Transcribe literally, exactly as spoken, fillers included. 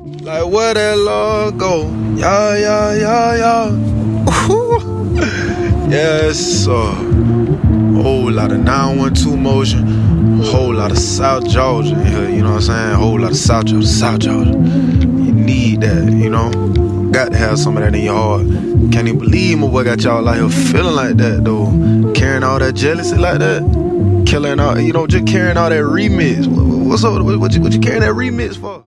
Like where that love go? Yeah, yeah, yeah, yeah. Ooh. Yes, sir. Whole lot of nine one two motion, whole lot of South Georgia in here, you know what I'm saying? Whole lot of South Georgia, South Georgia. You need that, you know? Got to have some of that in your heart. Can't even believe my boy got y'all out here feeling like that, though. Carrying all that jealousy like that. Killing all, you know, just carrying all that remix. What's up? What you, what you carrying that remix for?